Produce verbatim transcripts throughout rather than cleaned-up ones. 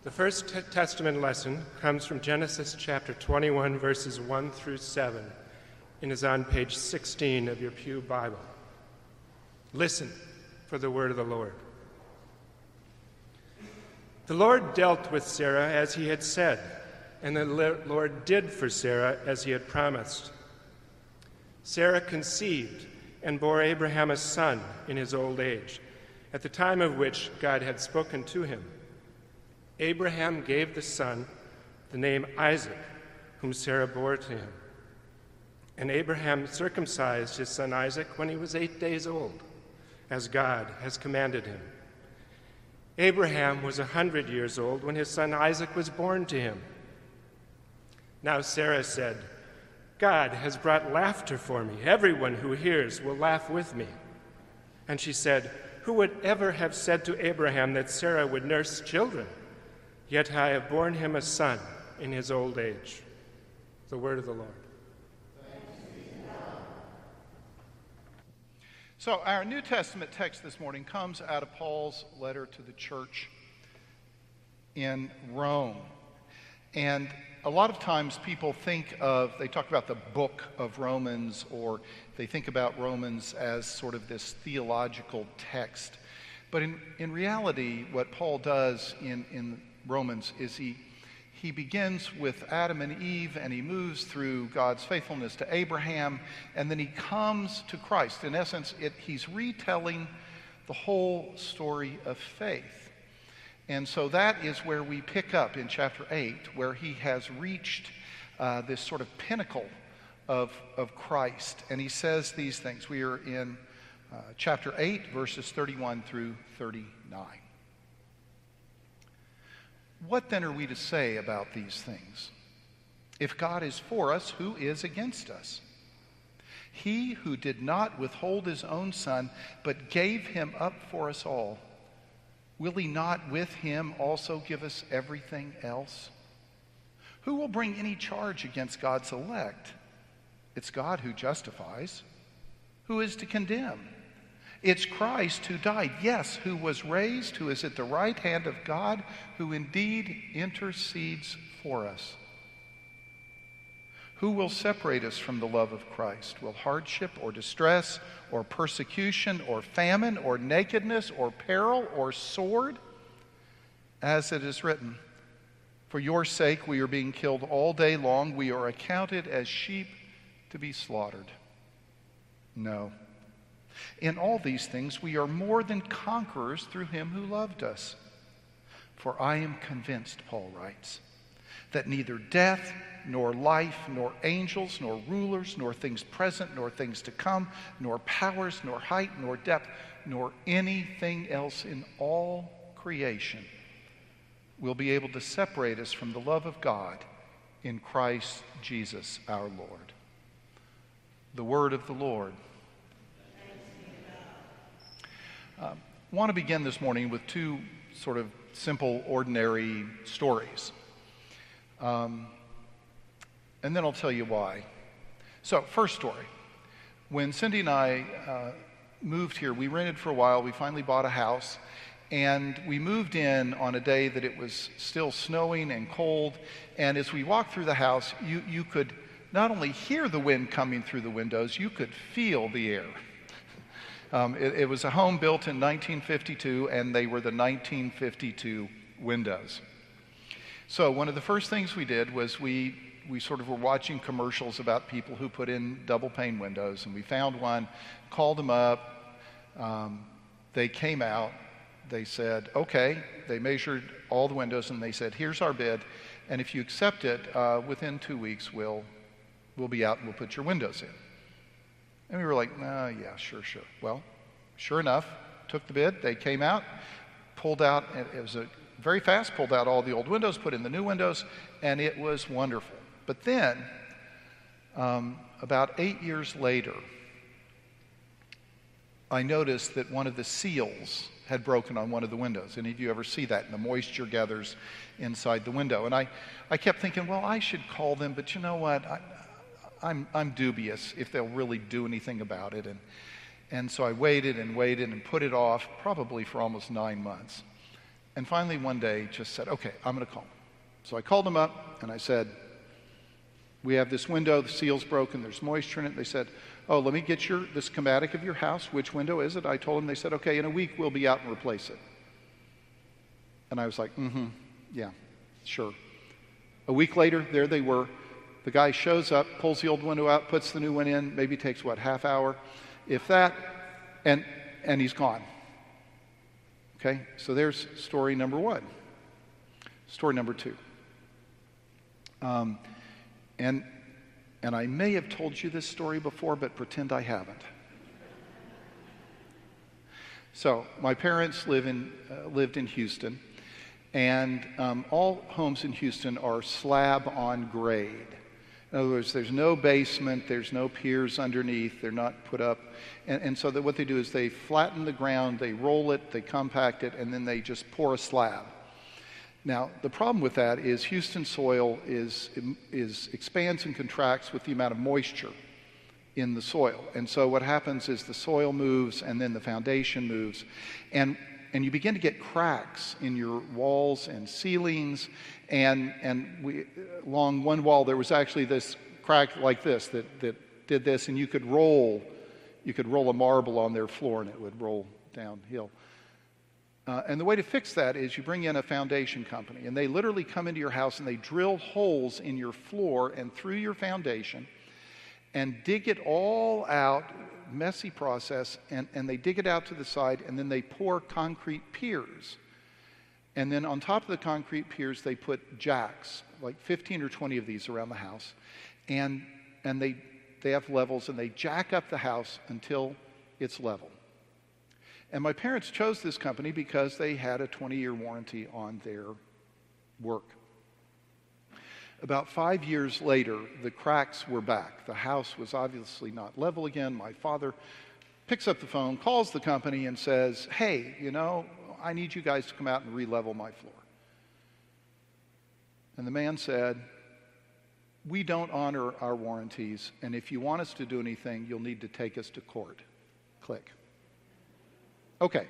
The First T- Testament lesson comes from Genesis chapter twenty-one, verses one through seven, and is on page sixteen of your Pew Bible. Listen for the word of the Lord. The Lord dealt with Sarah as he had said, and the Lord did for Sarah as he had promised. Sarah conceived and bore Abraham a son in his old age, at the time of which God had spoken to him. Abraham gave the son the name Isaac, whom Sarah bore to him. And Abraham circumcised his son Isaac when he was eight days old, as God has commanded him. Abraham was a hundred years old when his son Isaac was born to him. Now Sarah said, "God has brought laughter for me. Everyone who hears will laugh with me." And she said, "Who would ever have said to Abraham that Sarah would nurse children? Yet I have borne him a son in his old age." The word of the Lord. So our New Testament text this morning comes out of Paul's letter to the church in Rome. And a lot of times people think of, they talk about the book of Romans, or they think about Romans as sort of this theological text. But in, in reality, what Paul does in, in Romans is he he begins with Adam and Eve, and he moves through God's faithfulness to Abraham, and then he comes to Christ. In essence, it, he's retelling the whole story of faith. And so that is where we pick up in chapter eight, where he has reached uh, this sort of pinnacle of, of Christ. And he says these things. We are in uh, chapter eight, verses thirty-one through thirty-nine. What then are we to say about these things? If God is for us, who is against us? He who did not withhold his own son, but gave him up for us all, will he not with him also give us everything else? Who will bring any charge against God's elect? It's God who justifies. Who is to condemn? It's Christ who died, yes, who was raised, who is at the right hand of God, who indeed intercedes for us. Who will separate us from the love of Christ? Will hardship or distress or persecution or famine or nakedness or peril or sword? As it is written, "For your sake we are being killed all day long. We are accounted as sheep to be slaughtered." No. In all these things we are more than conquerors through him who loved us. For I am convinced, Paul writes, that neither death, nor life, nor angels, nor rulers, nor things present, nor things to come, nor powers, nor height, nor depth, nor anything else in all creation will be able to separate us from the love of God in Christ Jesus our Lord. The word of the Lord. I uh, want to begin this morning with two sort of simple, ordinary stories. Um, and then I'll tell you why. So, first story. When Cindy and I uh, moved here, we rented for a while. We finally bought a house. And we moved in on a day that it was still snowing and cold. And as we walked through the house, you, you could not only hear the wind coming through the windows, you could feel the air. Um, it, it was a home built in nineteen fifty-two, and they were the nineteen fifty-two windows. So one of the first things we did was we, we sort of were watching commercials about people who put in double pane windows, and we found one, called them up. Um, they came out. They said, okay. They measured all the windows, and they said, here's our bid, and if you accept it, uh, within two weeks, we'll, we'll be out and we'll put your windows in. And we were like, nah, yeah, sure, sure. Well, sure enough, took the bid. They came out, pulled out, it was a, very fast, pulled out all the old windows, put in the new windows, and it was wonderful. But then, um, about eight years later, I noticed that one of the seals had broken on one of the windows. Any of you ever see that? And the moisture gathers inside the window. And I, I kept thinking, well, I should call them, but you know what? I, I'm, I'm dubious if they'll really do anything about it. And, and so I waited and waited and put it off probably for almost nine months. And finally one day just said, okay, I'm going to call him. So I called him up and I said, we have this window, the seal's broken, there's moisture in it. They said, oh, let me get your the schematic of your house. Which window is it? I told them. They said, okay, in a week we'll be out and replace it. And I was like, mm-hmm, yeah, sure. A week later, there they were. The guy shows up, pulls the old window out, puts the new one in, maybe takes, what, half hour, if that, and and he's gone. Okay, so there's story number one. Story number two. Um, and and I may have told you this story before, but pretend I haven't. So my parents live in uh, lived in Houston, and um, all homes in Houston are slab on grade. In other words, there's no basement, there's no piers underneath, they're not put up. And, and so that what they do is they flatten the ground, they roll it, they compact it, and then they just pour a slab. Now, the problem with that is Houston soil is, is expands and contracts with the amount of moisture in the soil. And so what happens is the soil moves and then the foundation moves. And And you begin to get cracks in your walls and ceilings. And and we, along one wall, there was actually this crack like this that, that did this, and you could roll, you could roll a marble on their floor, and it would roll downhill. Uh, and the way to fix that is you bring in a foundation company, and they literally come into your house and they drill holes in your floor and through your foundation, and dig it all out. Messy process, and, and they dig it out to the side, and then they pour concrete piers. And then on top of the concrete piers, they put jacks, like fifteen or twenty of these around the house. And, and they, they have levels, and they jack up the house until it's level. And my parents chose this company because they had a twenty-year warranty on their work. About five years later, the cracks were back. The house was obviously not level again. My father picks up the phone, calls the company, and says, hey, you know, I need you guys to come out and re-level my floor. And the man said, we don't honor our warranties, and if you want us to do anything, you'll need to take us to court. Click. Okay.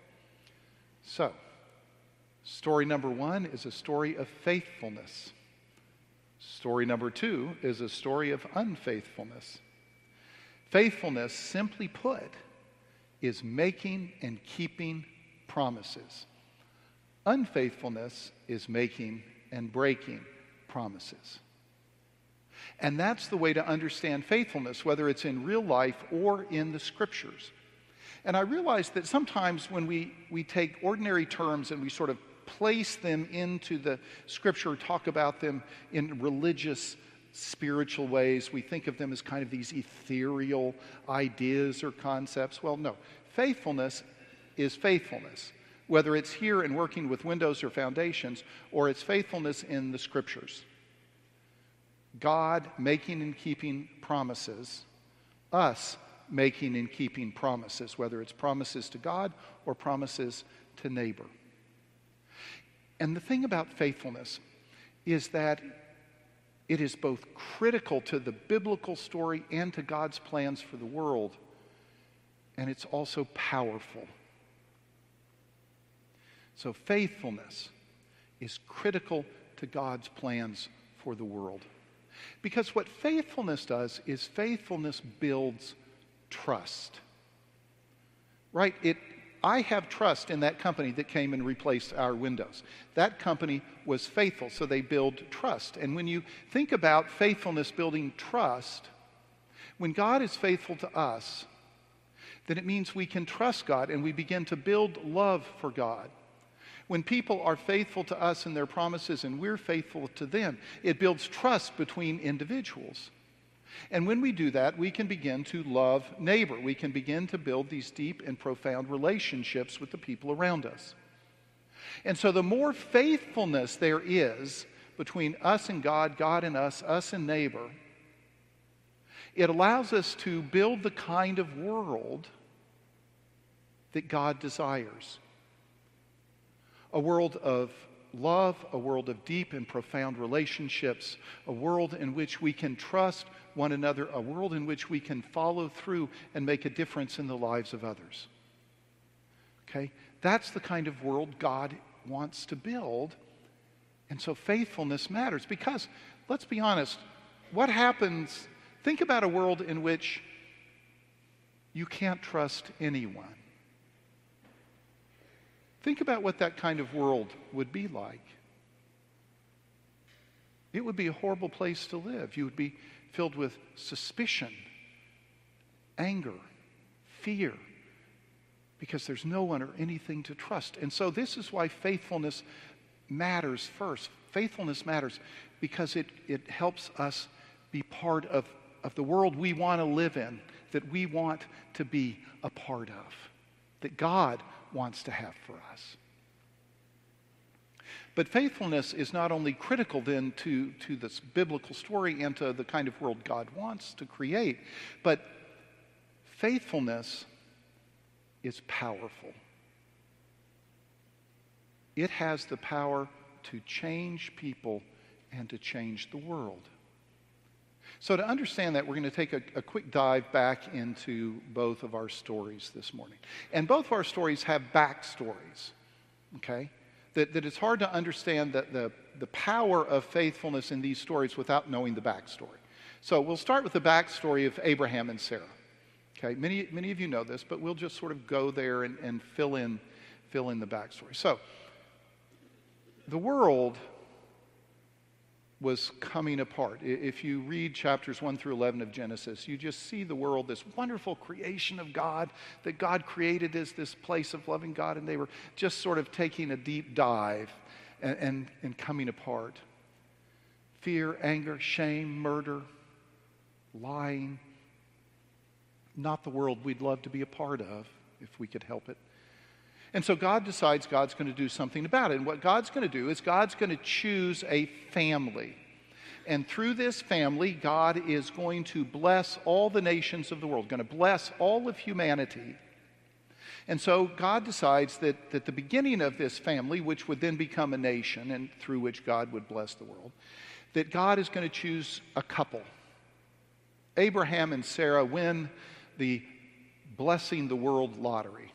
So, story number one is a story of faithfulness. Story number two is a story of unfaithfulness. Faithfulness, simply put, is making and keeping promises. Unfaithfulness is making and breaking promises. And that's the way to understand faithfulness, whether it's in real life or in the scriptures. And I realize that sometimes when we, we take ordinary terms and we sort of place them into the scripture, talk about them in religious, spiritual ways, we think of them as kind of these ethereal ideas or concepts. Well, no. Faithfulness is faithfulness, whether it's here in working with windows or foundations, or it's faithfulness in the scriptures. God making and keeping promises, us making and keeping promises, whether it's promises to God or promises to neighbor. And the thing about faithfulness is that it is both critical to the biblical story and to God's plans for the world, and it's also powerful. So faithfulness is critical to God's plans for the world. Because what faithfulness does is faithfulness builds trust. Right? It I have trust in that company that came and replaced our windows. That company was faithful, so they build trust. And when you think about faithfulness building trust, when God is faithful to us, then it means we can trust God and we begin to build love for God. When people are faithful to us in their promises and we're faithful to them, it builds trust between individuals. And when we do that, we can begin to love neighbor. We can begin to build these deep and profound relationships with the people around us. And so the more faithfulness there is between us and God, God and us, us and neighbor, it allows us to build the kind of world that God desires. A world of love, a world of deep and profound relationships, a world in which we can trust one another, a world in which we can follow through and make a difference in the lives of others. Okay? That's the kind of world God wants to build. And so faithfulness matters because, let's be honest, what happens, think about a world in which you can't trust anyone. Think about what that kind of world would be like. It would be a horrible place to live. You would be filled with suspicion, anger, fear, because there's no one or anything to trust. And so this is why faithfulness matters first. Faithfulness matters because it, it helps us be part of, of the world we want to live in, that we want to be a part of, that God wants to have for us. But faithfulness is not only critical then to, to this biblical story and to the kind of world God wants to create, but faithfulness is powerful. It has the power to change people and to change the world. So to understand that, we're going to take a, a quick dive back into both of our stories this morning. And both of our stories have backstories, okay? That, that it's hard to understand the, the, the power of faithfulness in these stories without knowing the backstory. So we'll start with the backstory of Abraham and Sarah. Okay, many, many of you know this, but we'll just sort of go there and, and fill in, fill in the backstory. So the world was coming apart. If you read chapters one through eleven of Genesis, you just see the world, this wonderful creation of God, that God created as this place of loving God, and they were just sort of taking a deep dive and, and, and coming apart. Fear, anger, shame, murder, lying. Not the world we'd love to be a part of if we could help it. And so God decides God's going to do something about it. And what God's going to do is God's going to choose a family. And through this family, God is going to bless all the nations of the world, going to bless all of humanity. And so God decides that, that the beginning of this family, which would then become a nation and through which God would bless the world, that God is going to choose a couple. Abraham and Sarah win the blessing the world lottery.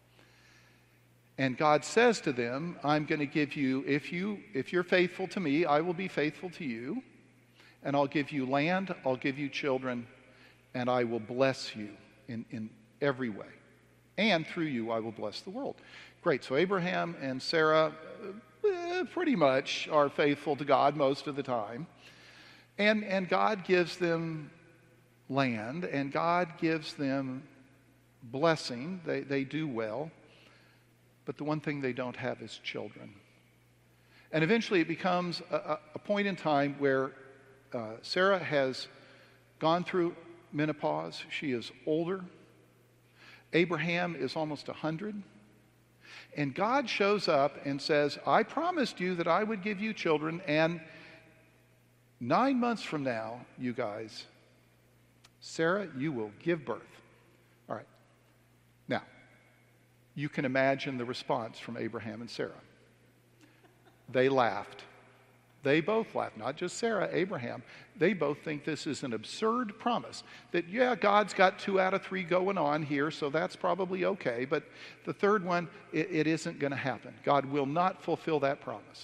And God says to them, I'm going to give you, if you, if you're faithful to me, I will be faithful to you. And I'll give you land, I'll give you children, and I will bless you in, in every way. And through you, I will bless the world. Great, so Abraham and Sarah eh, pretty much are faithful to God most of the time. And, and God gives them land, and God gives them blessing. They, they do well. But the one thing they don't have is children. And eventually it becomes a, a point in time where uh, Sarah has gone through menopause. She is older. Abraham is almost one hundred. And God shows up and says, I promised you that I would give you children, and nine months from now, you guys, Sarah, you will give birth. All right. Now, you can imagine the response from Abraham and Sarah. They laughed. They both laughed, not just Sarah, Abraham. They both think this is an absurd promise. That, yeah, God's got two out of three going on here, so that's probably okay. But the third one, it, it isn't going to happen. God will not fulfill that promise.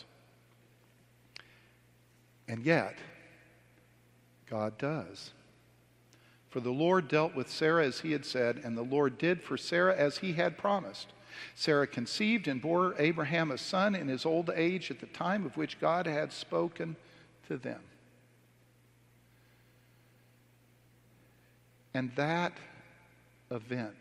And yet, God does. For the Lord dealt with Sarah as he had said, and the Lord did for Sarah as he had promised. Sarah conceived and bore Abraham a son in his old age at the time of which God had spoken to them. And that event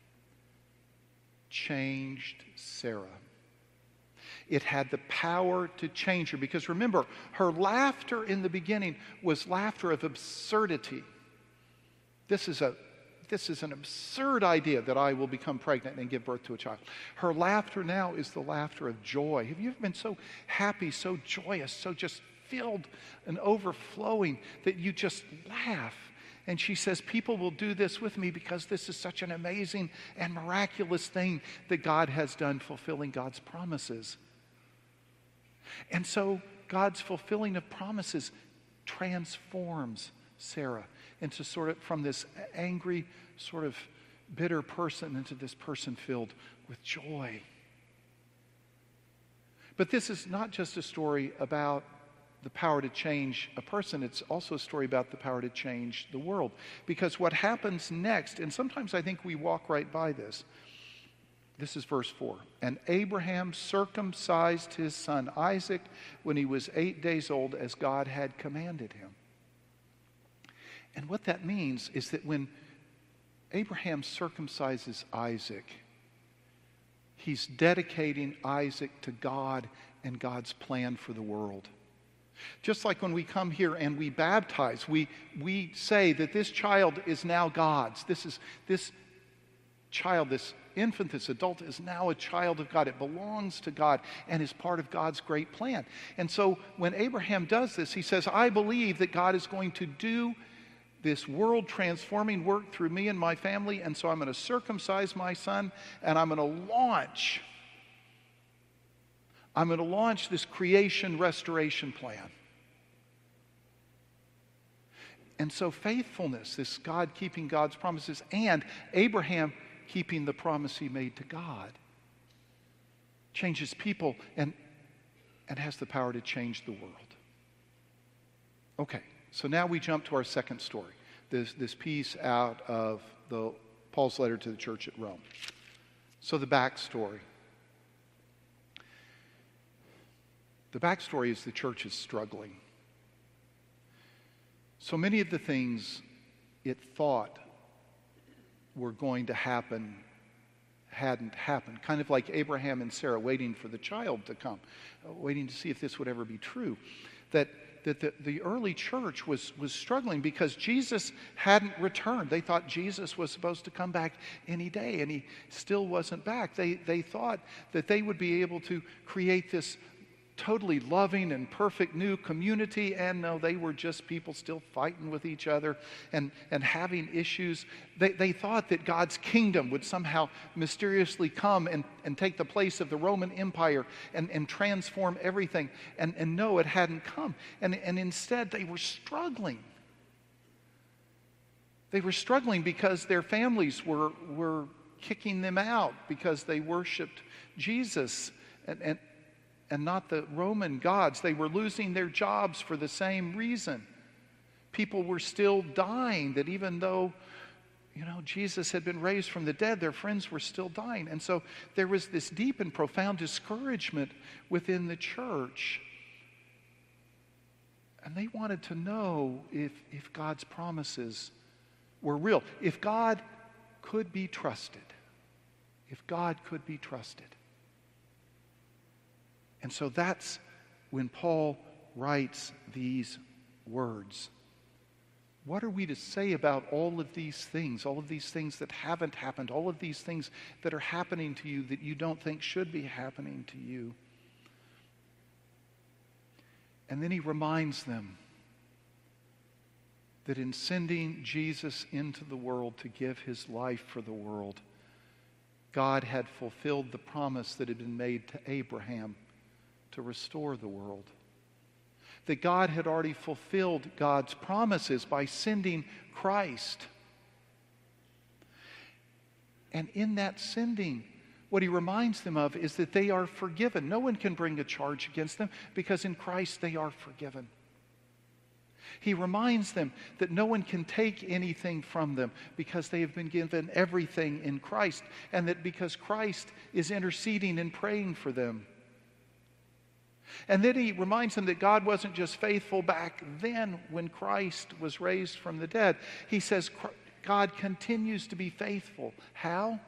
changed Sarah. It had the power to change her, because remember, her laughter in the beginning was laughter of absurdity. This is a this is an absurd idea that I will become pregnant and give birth to a child. Her laughter now is the laughter of joy. Have you ever been so happy, so joyous, so just filled and overflowing that you just laugh? And she says, people will do this with me because this is such an amazing and miraculous thing that God has done, fulfilling God's promises. And so God's fulfilling of promises transforms Sarah into sort of, from this angry, sort of bitter person into this person filled with joy. But this is not just a story about the power to change a person, it's also a story about the power to change the world. Because what happens next, and sometimes I think we walk right by this, this is verse four. And Abraham circumcised his son Isaac when he was eight days old, as God had commanded him. And what that means is that when Abraham circumcises Isaac, he's dedicating Isaac to God and God's plan for the world. Just like when we come here and we baptize, we, we say that this child is now God's. This is this child, this infant, this adult is now a child of God. It belongs to God and is part of God's great plan. And so when Abraham does this, he says, I believe that God is going to do this world transforming work through me and my family, and so I'm going to circumcise my son, and I'm going to launch I'm going to launch this creation restoration plan. And so faithfulness, this God keeping God's promises, and Abraham keeping the promise he made to God, changes people and, and has the power to change the world. Okay, so now we jump to our second story, this, this piece out of the Paul's letter to the church at Rome. So the backstory. The backstory is the church is struggling. So many of the things it thought were going to happen hadn't happened. Kind of like Abraham and Sarah waiting for the child to come, waiting to see if this would ever be true. That, that the, the early church was, was struggling because Jesus hadn't returned. They thought Jesus was supposed to come back any day, and he still wasn't back. They, they thought that they would be able to create this totally loving and perfect new community, and no, they were just people still fighting with each other and, and having issues. They, they thought that God's kingdom would somehow mysteriously come and, and take the place of the Roman Empire and, and transform everything. And, and no, it hadn't come. And, and instead, they were struggling. They were struggling because their families were, were kicking them out because they worshiped Jesus and, and and not the Roman gods. They were losing their jobs for the same reason. People were still dying, that even though, you know, Jesus had been raised from the dead, their friends were still dying. And so there was this deep and profound discouragement within the church. And they wanted to know if, if God's promises were real, if God could be trusted, if God could be trusted. And so that's when Paul writes these words. What are we to say about all of these things, all of these things that haven't happened, all of these things that are happening to you that you don't think should be happening to you? And then he reminds them that in sending Jesus into the world to give his life for the world, God had fulfilled the promise that had been made to Abraham to restore the world. That God had already fulfilled God's promises by sending Christ. And in that sending, what he reminds them of is that they are forgiven. No one can bring a charge against them because in Christ they are forgiven. He reminds them that no one can take anything from them because they have been given everything in Christ, and that because Christ is interceding and praying for them. And then he reminds them that God wasn't just faithful back then when Christ was raised from the dead. He says God continues to be faithful. How?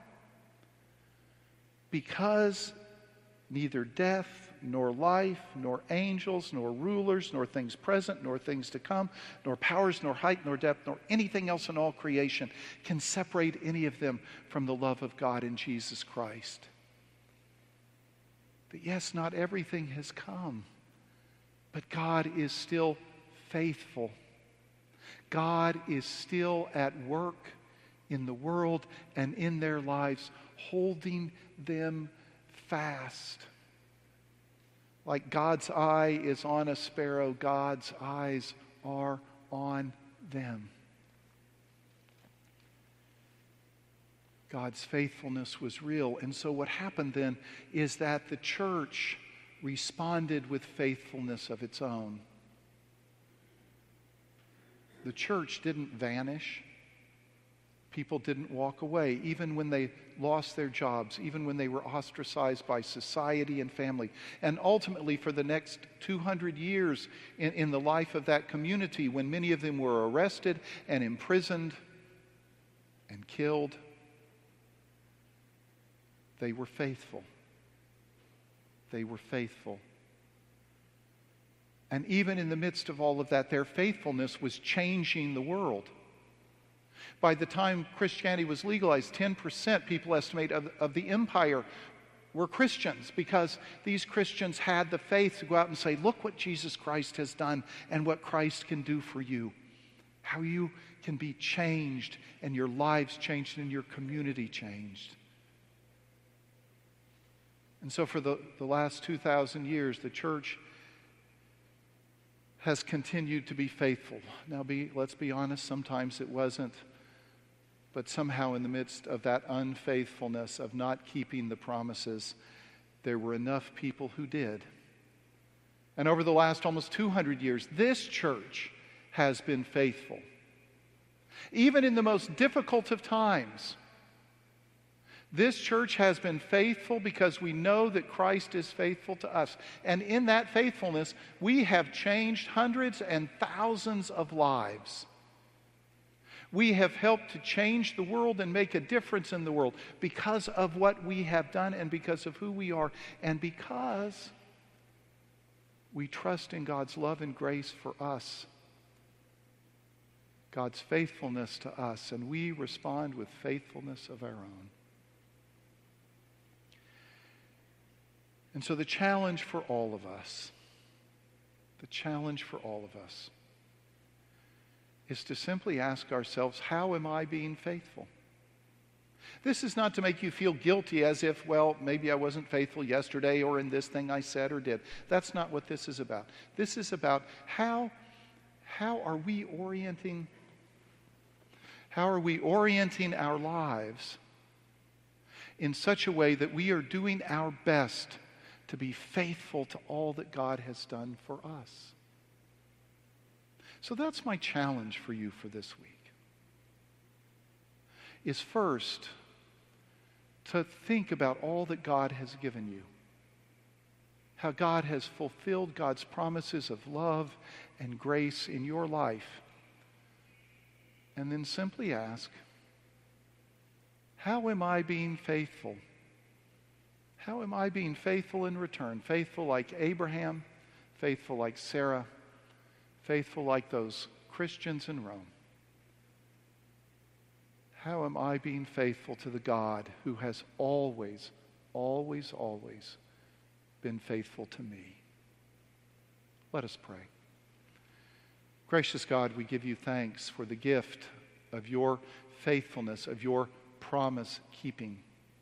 Because neither death, nor life, nor angels, nor rulers, nor things present, nor things to come, nor powers, nor height, nor depth, nor anything else in all creation can separate any of them from the love of God in Jesus Christ. That yes, not everything has come, but God is still faithful. God is still at work in the world and in their lives, holding them fast. Like God's eye is on a sparrow, God's eyes are on them. God's faithfulness was real. And so what happened then is that the church responded with faithfulness of its own. The church didn't vanish. People didn't walk away, even when they lost their jobs, even when they were ostracized by society and family. And ultimately, for the next two hundred years in, in the life of that community, when many of them were arrested and imprisoned and killed, they were faithful. They were faithful. And even in the midst of all of that, their faithfulness was changing the world. By the time Christianity was legalized, ten percent, people estimate, of, of the empire were Christians, because these Christians had the faith to go out and say, look what Jesus Christ has done and what Christ can do for you. How you can be changed and your lives changed and your community changed. And so for the, the last two thousand years, the church has continued to be faithful. Now, be, let's be honest, sometimes it wasn't. But somehow in the midst of that unfaithfulness of not keeping the promises, there were enough people who did. And over the last almost two hundred years, this church has been faithful. Even in the most difficult of times, this church has been faithful because we know that Christ is faithful to us. And in that faithfulness, we have changed hundreds and thousands of lives. We have helped to change the world and make a difference in the world because of what we have done and because of who we are and because we trust in God's love and grace for us, God's faithfulness to us, and we respond with faithfulness of our own. And so the challenge for all of us, the challenge for all of us, is to simply ask ourselves, how am I being faithful? This is not to make you feel guilty as if, well, maybe I wasn't faithful yesterday or in this thing I said or did. That's not what this is about. This is about how, how are we orienting, how are we orienting our lives in such a way that we are doing our best to be faithful to all that God has done for us. So that's my challenge for you for this week. Is first to think about all that God has given you. How God has fulfilled God's promises of love and grace in your life. And then simply ask, how am I being faithful? How am I being faithful in return? Faithful like Abraham, faithful like Sarah, faithful like those Christians in Rome. How am I being faithful to the God who has always, always, always been faithful to me? Let us pray. Gracious God, we give you thanks for the gift of your faithfulness, of your promise keeping.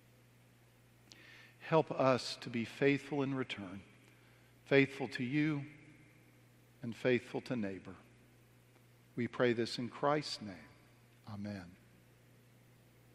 Help us to be faithful in return, faithful to you and faithful to neighbor. We pray this in Christ's name. Amen.